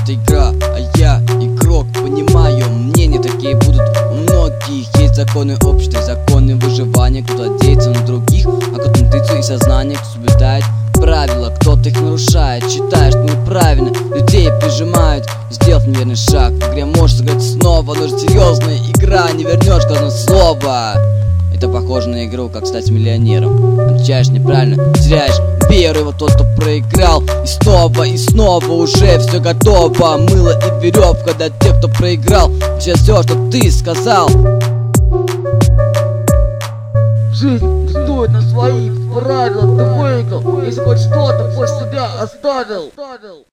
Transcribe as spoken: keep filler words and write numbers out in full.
это игра, а я игрок. Понимаю, мнения такие будут у многих. Есть законы общества, законы выживания. Кто-то надеется на других, а кто-то на интуицию и сознание. Кто соблюдает правила, кто-то их нарушает, считая, что неправильно. Людей прижимают, сделав неверный шаг. В игре можешь сыграть снова, но же серьезная игра, не вернешь каждое слово. Это похоже на игру, как стать миллионером. Отвечаешь неправильно, теряешь веру. И вот тот, кто проиграл, и снова, и снова уже все готово. Мыло и веревка для тех, кто проиграл. Сейчас все, что ты сказал. Жизнь стоит на своих правилах, ты выиграл, если хоть что-то после себя оставил.